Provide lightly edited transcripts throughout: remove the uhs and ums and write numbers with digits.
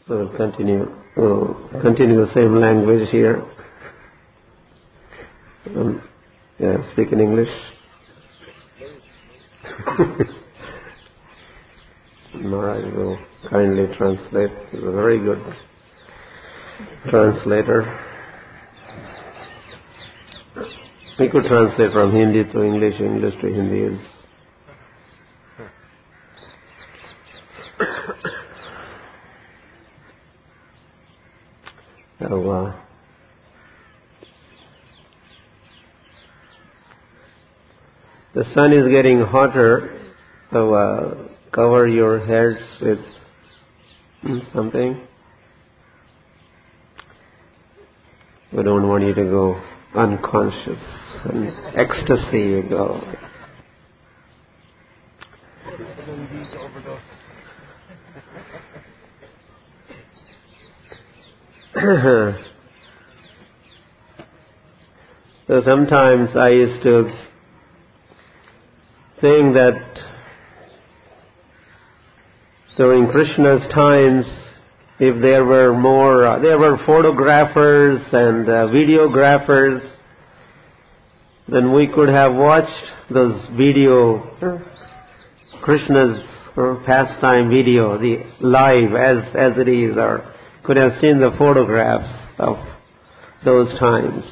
So we'll continue the same language here. Speak in English. Maharaj will kindly translate. He's a very good translator. He could translate from Hindi to English, English to Hindi. So, the sun is getting hotter, so cover your heads with something. We don't want you to go unconscious and ecstasy you go. So sometimes I used to think that during Krishna's times, if there were photographers and videographers, then we could have watched those Krishna's pastime video, the live as it is, or could have seen the photographs of those times.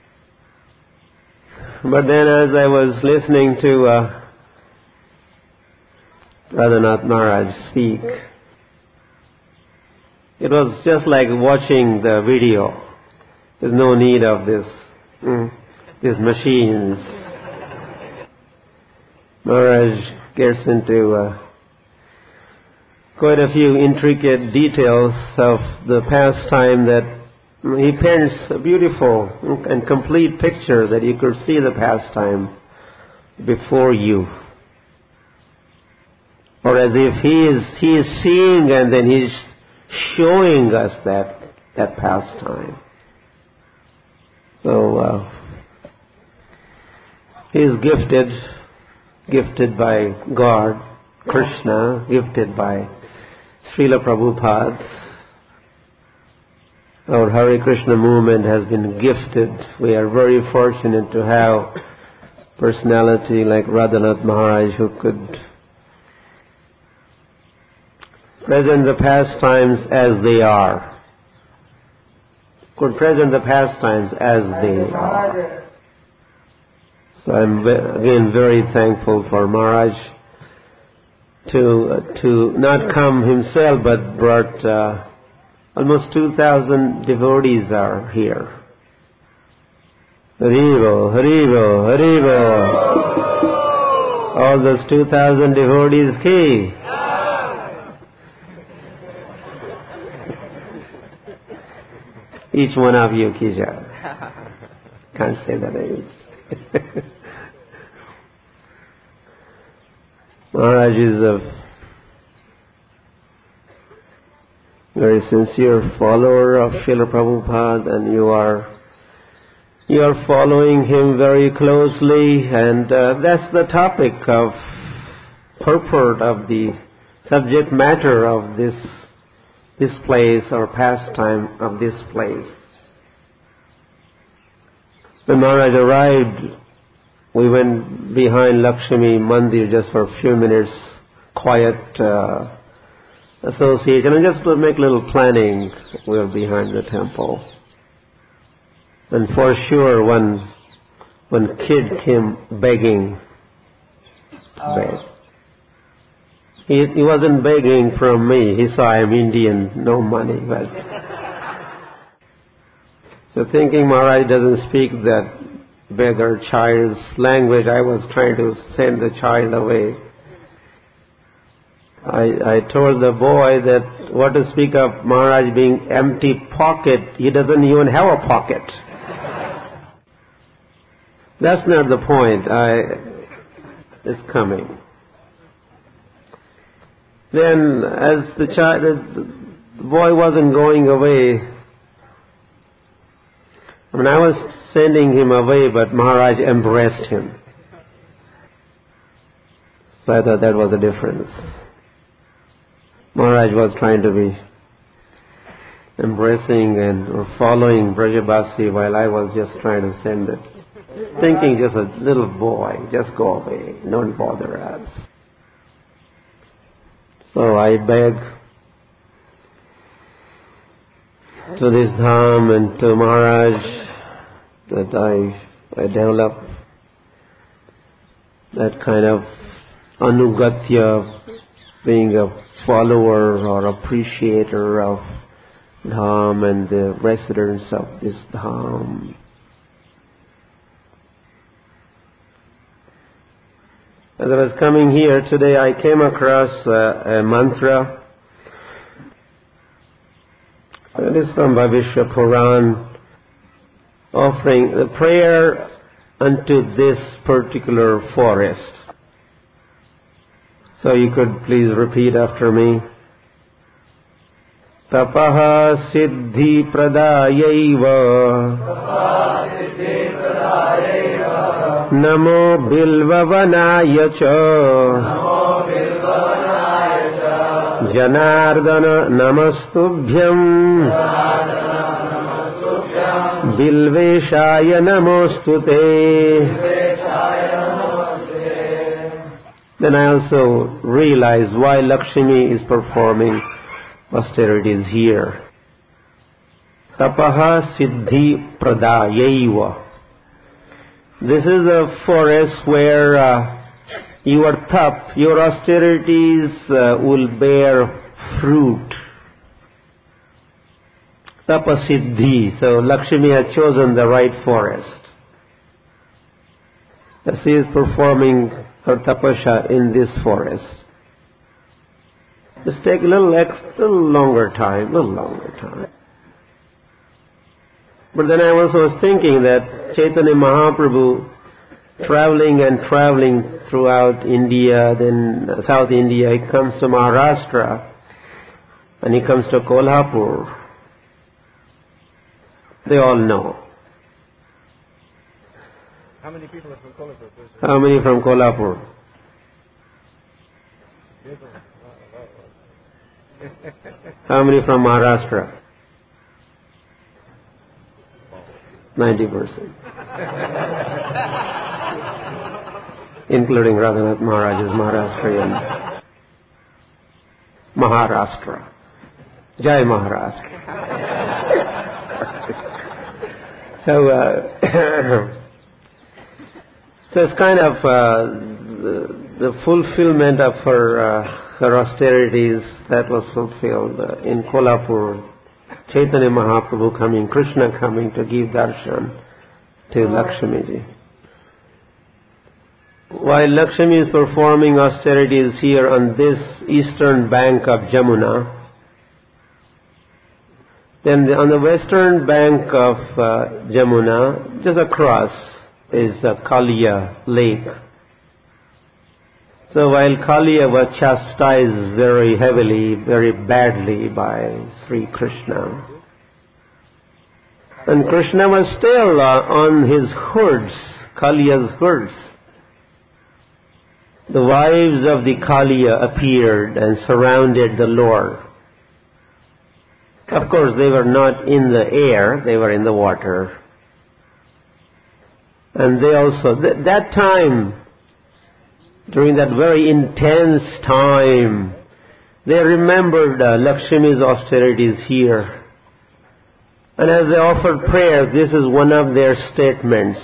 But then as I was listening to Radhanath Maharaj speak, it was just like watching the video. There's no need of these machines. Maharaj gets into quite a few intricate details of the pastime that he paints a beautiful and complete picture that you could see the pastime before you. Or as if he is seeing and then he's showing us that pastime. So he is gifted by God, Krishna, gifted by Srila Prabhupada. Our Hare Krishna movement has been gifted. We are very fortunate to have personality like Radhanath Maharaj who could present the pastimes as they are. Could present the pastimes as they are. So I'm again very thankful for Maharaj to not come himself but brought almost 2,000 devotees are here. Haribo, Haribo, Haribo. All those 2,000 devotees came. Each one of you, Kisha. Can't say the names. Maharaj is a very sincere follower of Srila Prabhupada, and you are following him very closely, and that's the topic of purport of the subject matter of this place or pastime of this place. When Maharaj arrived, we went behind Lakshmi Mandir just for a few minutes, quiet association, and just to make a little planning. We were behind the temple. And for sure, one kid came begging. He wasn't begging from me. He saw I'm Indian, no money. But so thinking Maharaj doesn't speak that beggar child's language, I was trying to send the child away. I told the boy that what to speak of Maharaj being empty pocket, he doesn't even have a pocket. That's not the point. It's coming. Then as the boy wasn't going away, I was sending him away, but Maharaj embraced him. So I thought that was the difference. Maharaj was trying to be embracing and following Brajabasi while I was just trying to send it. Thinking just a little boy, just go away, don't bother us. So I beg to this Dham and to Maharaj that I develop that kind of anugatya, being a follower or appreciator of Dham and the residents of this Dham. As I was coming here today, I came across a mantra. It is from Bhavishya Puran, offering the prayer unto this particular forest. So you could please repeat after me. Tapaha siddhi pradayaiva Namo bilvavanaya cha Janardana namastubhyam Bilveshaya namostute. Then I also realized why Lakshmi is performing austerities here. Tapaha siddhi pradayaiva. This is a forest where your tap, your austerities will bear fruit. Tapasiddhi. So Lakshmi has chosen the right forest. She is performing her tapasya in this forest. Just take a little longer time. But then I also was thinking that Chaitanya Mahaprabhu traveling throughout India, then South India, he comes to Maharashtra and he comes to Kolhapur. They all know. How many people are from Kolhapur? How many from Kolhapur? How many from Maharashtra? 90%. Including Radhanath Maharaj's Maharashtrian. Maharashtra. Jai Maharashtra. So it's kind of the fulfillment of her austerities that was fulfilled in Kolhapur. Chaitanya Mahaprabhu coming, Krishna coming to give darshan to Lakshmi ji. While Lakshmi is performing austerities here on this eastern bank of Jamuna, then on the western bank of Jamuna, just across, is Kaliya lake. So while Kaliya was chastised very heavily, very badly by Sri Krishna, and Krishna was still on his herds, Kaliya's herds, the wives of the Kaliya appeared and surrounded the Lord. Of course, they were not in the air, they were in the water. And they also, that time, during that very intense time, they remembered Lakshmi's austerities here. And as they offered prayer, this is one of their statements.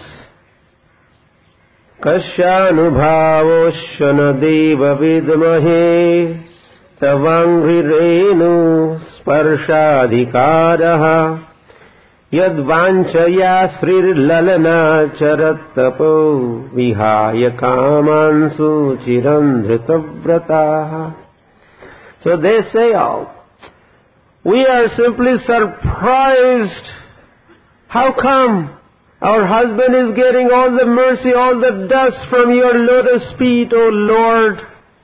Kasyanubhavoshana deva vidmahe tavangri renu sparshadhikaraha Yadvanchaya srilalana charattapo vihaya kamansu chirandhritavrataha. So they say, we are simply surprised. How come our husband is getting all the mercy, all the dust from your lotus feet, O Lord?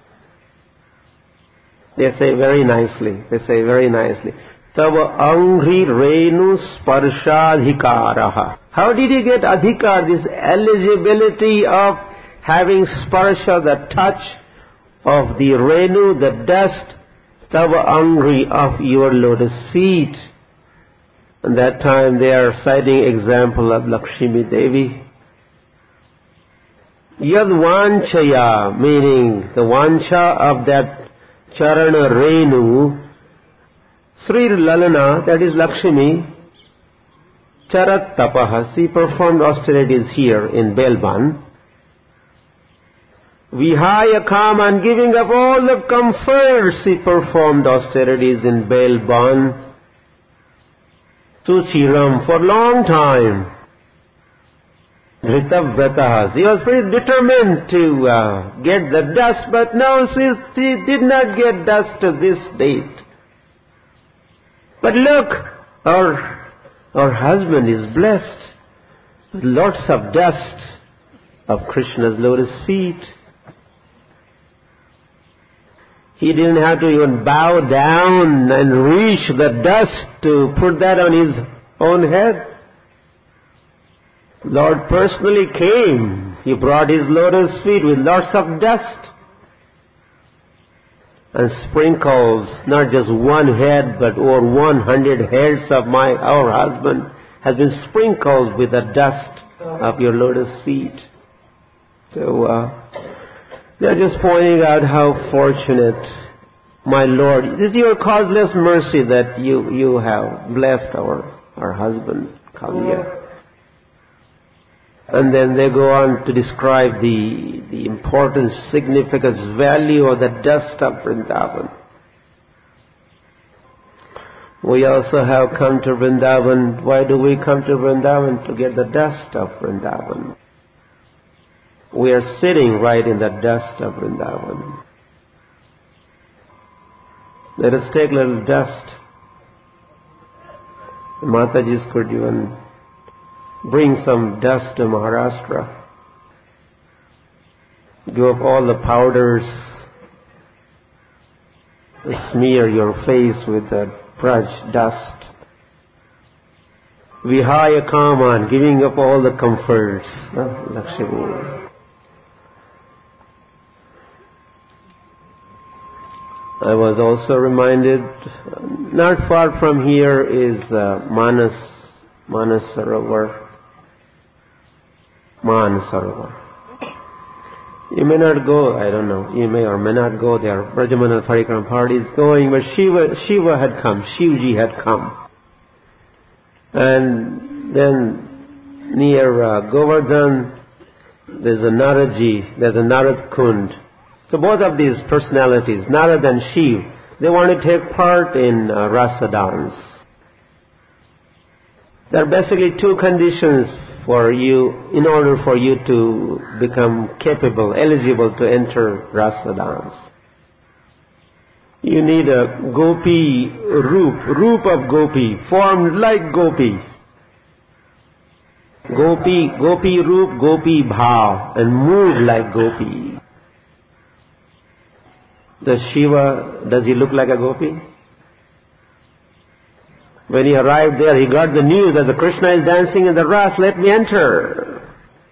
They say very nicely. Tava angri renu sparshadhikaraha. How did he get adhikar, this eligibility of having sparsha, the touch of the renu, the dust, tava angri, of your lotus feet? And that time they are citing example of Lakshmi Devi. Yad vanchaya, meaning the vancha of that Charana Renu, Sri Lalana, that is Lakshmi, Charat Tapaha, she performed austerities here in Belban. Vihaya Kama, and giving up all the comforts, she performed austerities in Belban. Suchiram, for a long time. Ritavrataha, she was pretty determined to get the dust, but no, she did not get dust to this date. But look, our husband is blessed with lots of dust of Krishna's lotus feet. He didn't have to even bow down and reach the dust to put that on his own head. Lord personally came. He brought his lotus feet with lots of dust and sprinkled not just one head but over 100 heads of our husband has been sprinkled with the dust of your lotus feet. So they're just pointing out how fortunate my Lord. This is your causeless mercy that you have blessed our husband Kaliya. And then they go on to describe the importance, significance, value of the dust of Vrindavan. We also have come to Vrindavan. Why do we come to Vrindavan? To get the dust of Vrindavan. We are sitting right in the dust of Vrindavan. Let us take a little dust. Mataji's could even bring some dust to Maharashtra. Give up all the powders. Smear your face with that braj dust. Vihaya Kaman, giving up all the comforts. Lakshmi. I was also reminded, not far from here is Manas Sarovar. You may not go, I don't know, you may or may not go there. Brajamana Parikram party is going, but Shiva had come, Shivji had come. And then near Govardhan, there's a Naradji, there's a Narad Kund. So both of these personalities, Narad and Shiv, they want to take part in Rasa dance. There are basically two conditions for you, in order for you to become capable, eligible to enter Rasa dance. You need a gopi roop of gopi, formed like gopi. Gopi roop, gopi bhav, and move like gopi. Does he look like a gopi? When he arrived there, he got the news that the Krishna is dancing in the Ras, let me enter.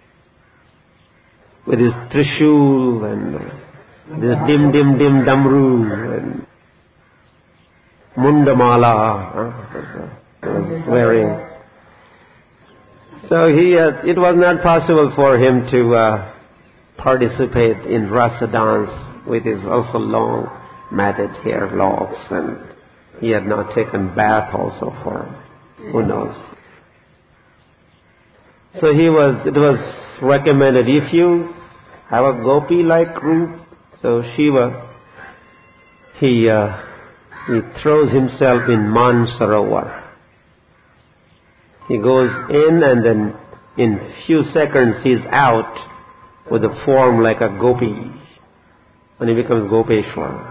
With his trishul and this dim damru and mundamala wearing. So it was not possible for him to participate in Rasa dance with his also long matted hair locks, and he had not taken bath also for who knows. So it was recommended, if you have a gopi-like roop, so Shiva, he throws himself in Mansarovar. He goes in and then in few seconds he's out with a form like a gopi. And he becomes Gopeshwar.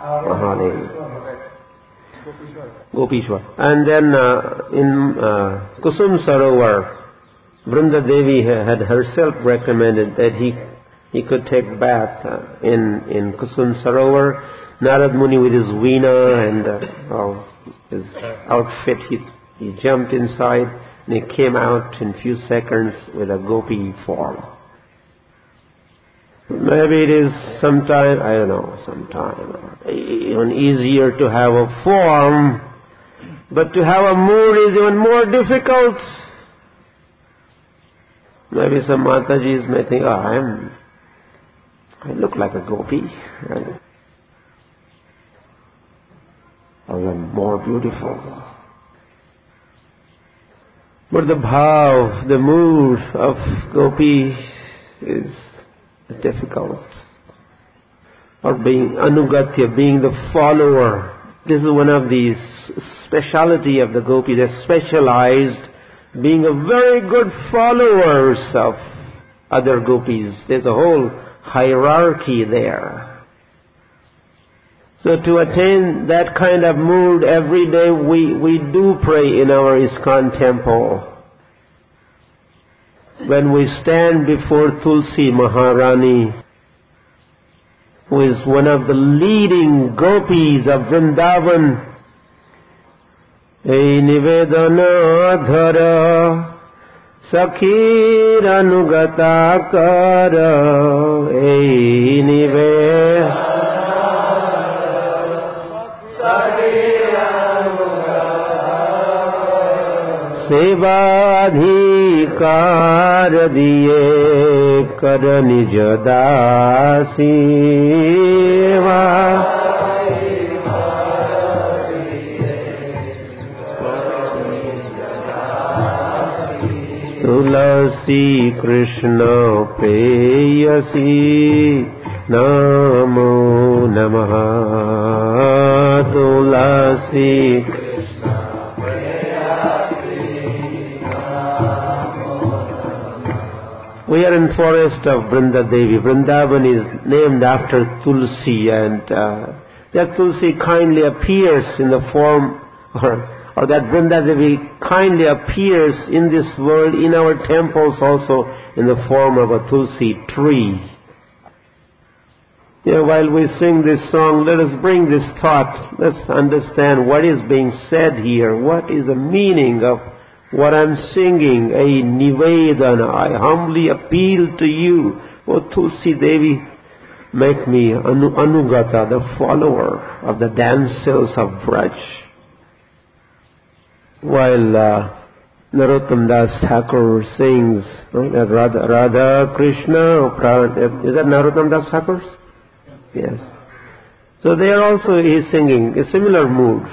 Gopeshwar. And then in Kusum Sarovar, Vrinda Devi had herself recommended that he could take bath in Kusum Sarovar. Narad Muni with his veena and his outfit, he jumped inside and he came out in few seconds with a gopi form. Maybe it is sometime even easier to have a form But to have a mood is even more difficult. Maybe some Matajis may think, I look like a gopi. Right? I am more beautiful. But the bhav, the mood of gopi is difficult. Or being anugatya, being the follower. This is one of the speciality of the gopi. They're specialized being a very good followers of other gopis. There's a whole hierarchy there. So to attain that kind of mood every day, we do pray in our ISKCON temple. When we stand before Tulsi Maharani, who is one of the leading gopis of Vrindavan, Ei nivedana dhara sakhir anugata kara. Ei nivedana sakhir anugata sevadhikar diye kar nij dasi. Tulasi Krishna Preyasi Namo Namaha. Tulasi Krishna Preyasi Namo Namaha. We are in forest of Vrindadevi. Vrindavan is named after Tulsi, and that Tulsi kindly appears in the form or that Vrindadevi kindly appears in this world, in our temples also, in the form of a Tulsi tree. While we sing this song, let us bring this thought. Let's understand what is being said here. What is the meaning of what I'm singing? A nivedana. I humbly appeal to you, O Tulsi Devi, make me Anugata, the follower of the damsels of Braj. While Narottam Das Thakur sings, Radha Krishna, is that Narottam Das Thakur's? Yes. So there also he is singing a similar mood.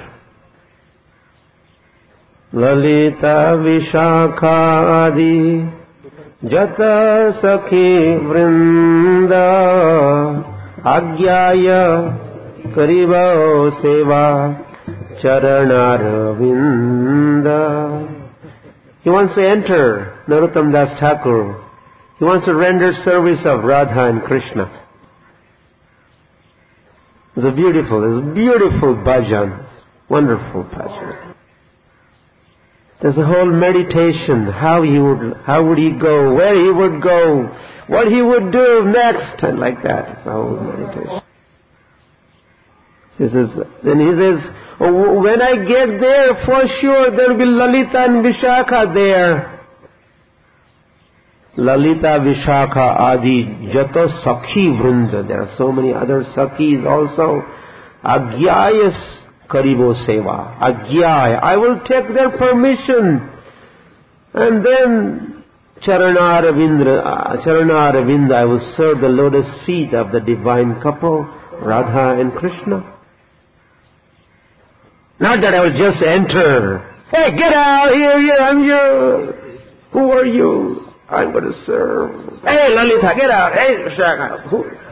Lalita Vishakha Adi Jata Sakhi Vrinda Agyaya Kariva Seva Charanaravinda. He wants to enter, Narottam Das Thakur. He wants to render service of Radha and Krishna. It's a beautiful bhajan. Wonderful bhajan. There's a whole meditation. How would he go, where he would go, what he would do next, and like that. It's a whole meditation. Then he says, when I get there, for sure there will be Lalita and Vishakha there. Lalita, Vishakha, Adi, Jato Sakhi Vrinda. There are so many other Sakhis also. Agyayas Karibo Seva. Agyay. I will take their permission. And then Charanaravinda, I will serve the lotus feet of the divine couple, Radha and Krishna. Not that I will just enter. Hey, get out here, I'm you. Who are you? I'm going to serve. Hey, Lalita, get out. Hey, Vishakha.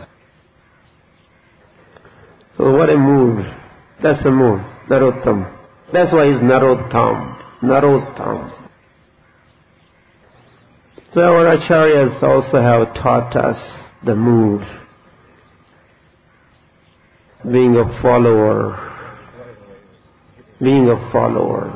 So what a mood. That's a mood. Narottam. That's why he's Narottam. Narottam. So our acharyas also have taught us the mood. Being a follower. Being a follower.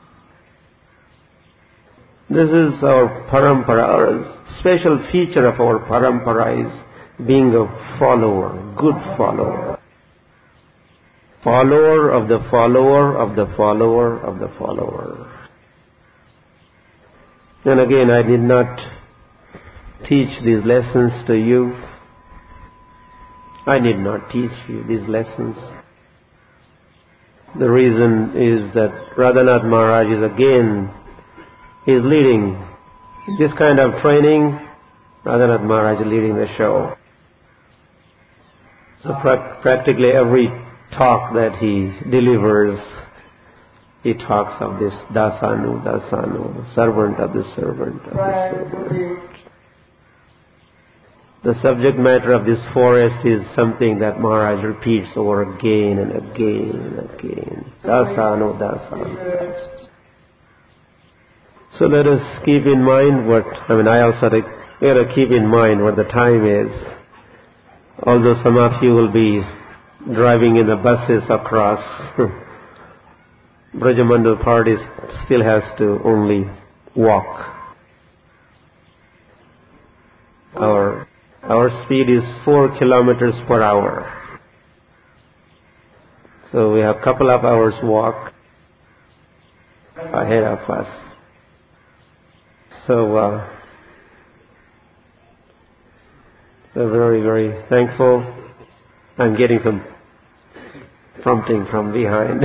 This is our parampara. Our special feature of our parampara is being a follower, good follower. Follower of the follower of the follower of the follower. And again, I did not teach these lessons to you. I did not teach you these lessons. The reason is that Radhanath Maharaj is leading this kind of training. Radhanath Maharaj is leading the show. So practically every talk that he delivers, he talks of this Dasanu, servant of the servant of the servant. The subject matter of this forest is something that Maharaj repeats over again and again and again. Dasanu. So let us keep in mind we got to keep in mind what the time is. Although some of you will be driving in the buses across, Brajamandal party still has to only walk. Our speed is 4 kilometers per hour. So we have a couple of hours walk ahead of us. So we're very, very thankful. I'm getting some prompting from behind.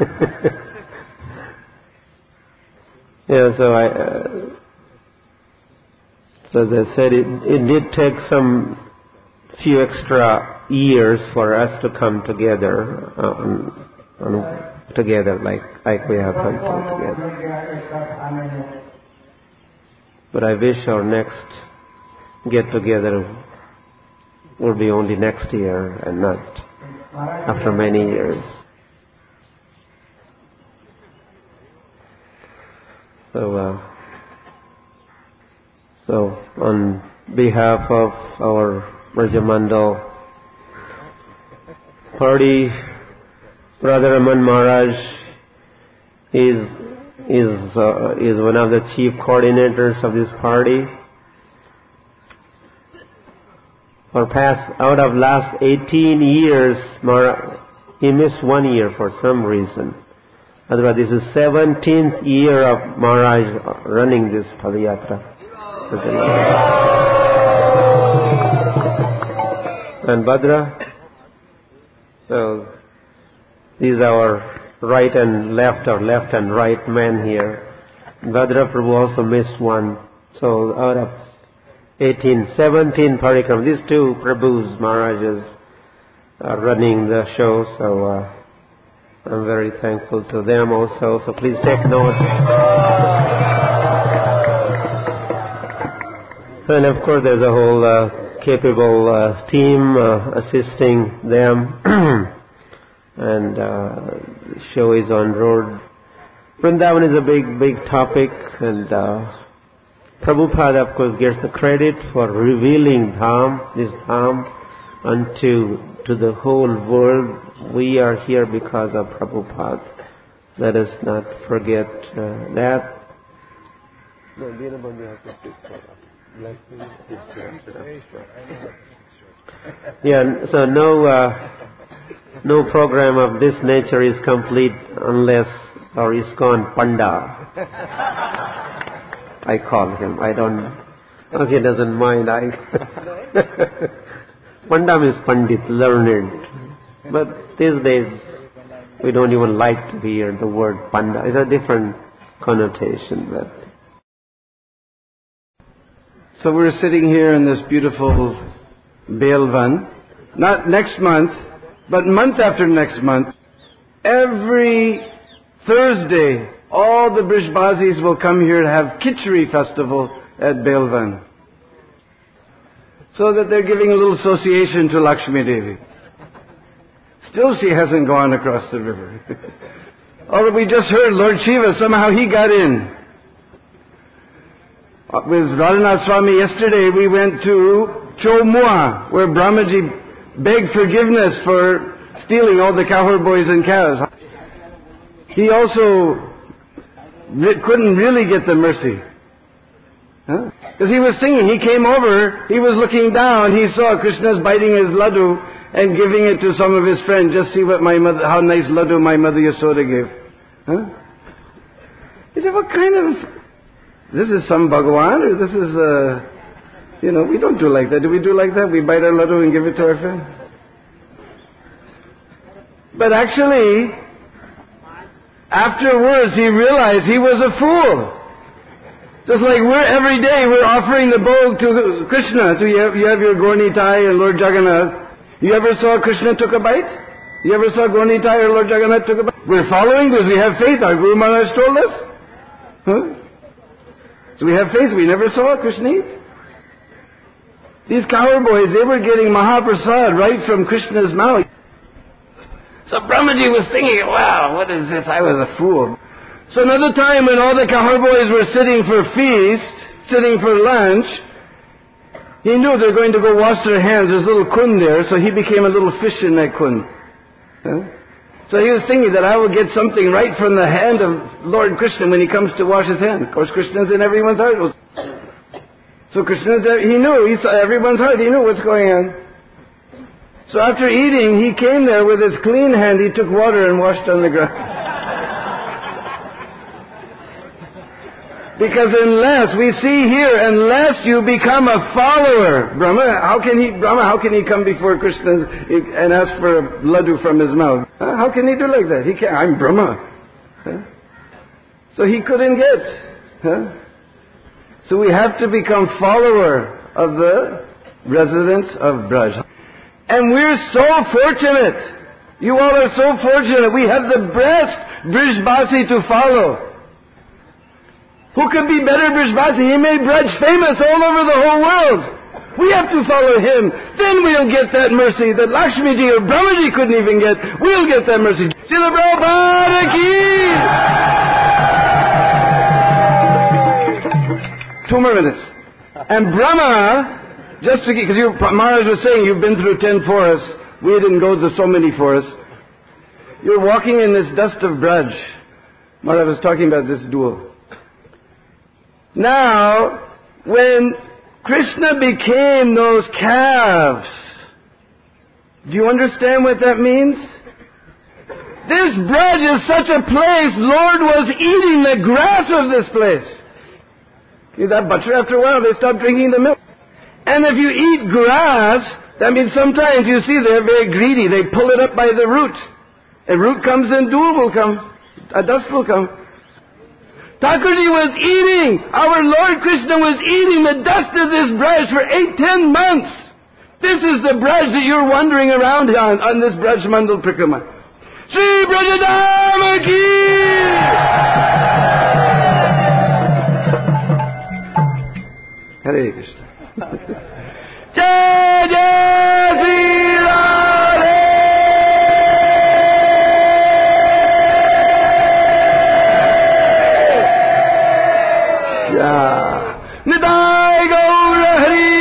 Yeah, so as I said, it did take some few extra years for us to come together, like we have come together. But I wish our next get-together will be only next year and not after many years. So on behalf of our Brajamandal party, Brother Raman Maharaj is one of the chief coordinators of this party. Out of last 18 years, he missed 1 year for some reason. Otherwise, this is 17th year of Maharaj running this Padayatra. And Bhadra, so these are our right and left men here. Bhadra Prabhu also missed one. So out of 17 parikram, these two Prabhus, Maharajas, are running the show, so I'm very thankful to them also. So please take note. And of course there's a whole capable team assisting them. And the show is on road. Vrindavan is a big topic, and Prabhupada, of course, gets the credit for revealing this Dham unto the whole world. We are here because of Prabhupada. Let us not forget that. Yeah, so no program of this nature is complete unless our ISKCON Panda, I call him. I don't, if he doesn't mind, Panda means Pandit, learned. But these days, we don't even like to hear the word Panda. It's a different connotation. So we're sitting here in this beautiful Belvan, not next month, but month after next month. Every Thursday, all the Brishbazis will come here to have Khichdi festival at Belvan. So that they're giving a little association to Lakshmi Devi. Still she hasn't gone across the river. Although we just heard Lord Shiva, somehow he got in. With Radhanath Swami yesterday, we went to Chomua, where Brahmaji begged forgiveness for stealing all the cowherd boys and cows. He also couldn't really get the mercy. Because he was singing. He came over, he was looking down, he saw Krishna's biting his laddu and giving it to some of his friends. Just see what how nice laddu my mother Yasoda gave. He said, what kind of... This is some Bhagavan, or this is, we don't do like that. Do we do like that? We bite our laddu and give it to our friend? But actually, afterwards he realized he was a fool. Just like every day we're offering the bhog to Krishna. You have your Gaur Nitai and Lord Jagannath. You ever saw Krishna took a bite? You ever saw Gaur Nitai or Lord Jagannath took a bite? We're following because we have faith. Our Guru Maharaj told us. Huh? So we have faith. We never saw Krishna eat. These cowherd boys, they were getting Mahaprasad right from Krishna's mouth. So Brahmaji was thinking, wow, what is this? I was a fool. So another time when all the cowherd boys were sitting for feast, sitting for lunch, he knew they were going to go wash their hands. There's a little kund there, so he became a little fish in that kund. Huh? So he was thinking that I will get something right from the hand of Lord Krishna when he comes to wash his hand. Of course, Krishna's in everyone's heart. So Krishna's there, he knew, he saw everyone's heart, he knew what's going on. So after eating, he came there with his clean hand, he took water and washed on the ground. Because we see here, unless you become a follower, Brahma, how can he come before Krishna and ask for a laddu from his mouth? How can he do like that? He can't. I'm Brahma. So he couldn't get. So we have to become follower of the residents of Braj. And we're so fortunate. You all are so fortunate. We have the best Brijbasi to follow. Who could be better Brijbasi? He made Braj famous all over the whole world. We have to follow him. Then we'll get that mercy that Lakshmiji or Brahmaji couldn't even get. We'll get that mercy. Srila Prabhupada ki! 2 more minutes. And Brahma, just because Maharaj was saying you've been through 10 forests. We didn't go to so many forests. You're walking in this dust of Braj. Maharaj was talking about this duel. Now, when Krishna became those calves, do you understand what that means? This Braj is such a place, Lord was eating the grass of this place. See that butcher, after a while, they stop drinking the milk. And if you eat grass, that means sometimes you see they're very greedy. They pull it up by the root. A root comes and dhool will come. A dust will come. Thakurji was eating, our Lord Krishna was eating the dust of this Braj for 8-10 months. This is the Braj that you're wandering around on this Braj Mandal Prikrama. Shri Brajadama ki! Hare Krishna. Jai Jai Sri Radhe! Nidai Gaura Hari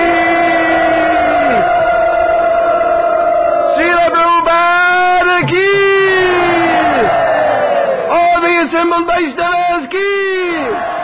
Srila Prabhupada ki all the assembled Vaishnavas ki